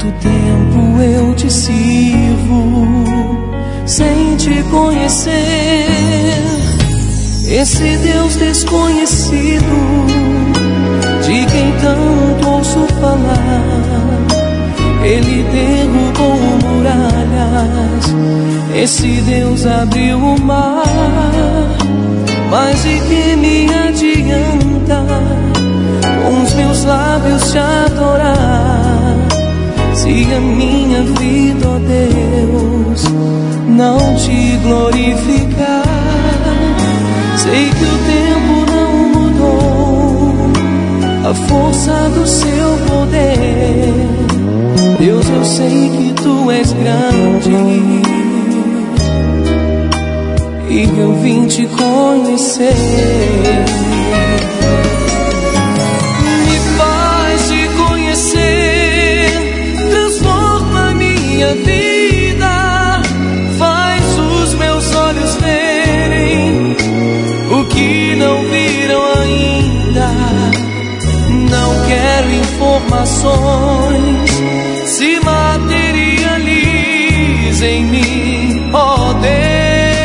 Quanto tempo eu te sirvo sem te conhecer, esse Deus desconhecido de quem tanto ouço falar. Ele derrubou muralhas, esse Deus abriu o mar. Mas de que me adianta com os meus lábios te adorar, se a minha vida, ó Deus, não te glorificar? Sei que o tempo não mudou a força do seu poder. Deus, eu sei que tu és grande e eu vim te conhecer. Me faz te conhecer, transforma minha vida, faz os meus olhos verem o que não viram ainda. Não quero informações, se materializa em mim, ó Deus.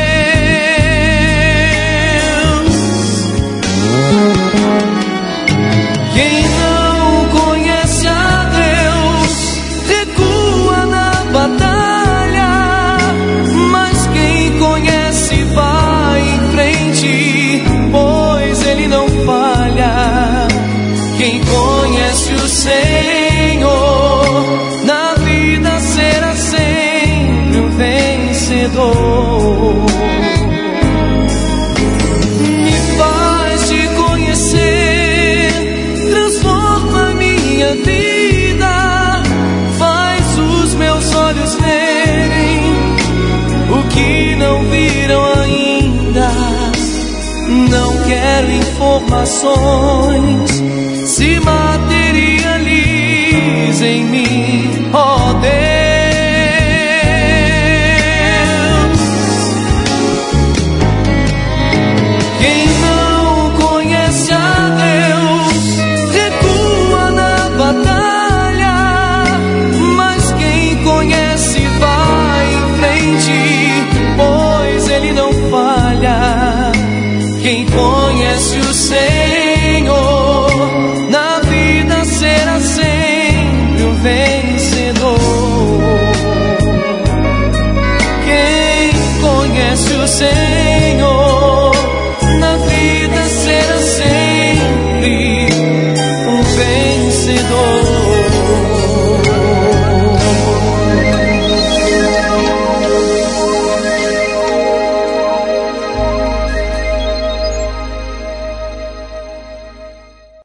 Quem não conhece a Deus recua na batalha, mas quem conhece vai em frente, pois Ele não falha. Quem conhece o Senhor na vida será sempre um vencedor. Me faz te conhecer, transforma minha vida, faz os meus olhos verem o que não viram ainda. Não quero informações, se materializa em mim, ó Deus. Quem não conhece a Deus recua na batalha, mas quem conhece vai em frente, pois Ele não falha. Quem conhece o Senhor na vida será sempre um vencedor. Quem conhece o Senhor na vida será sempre um vencedor.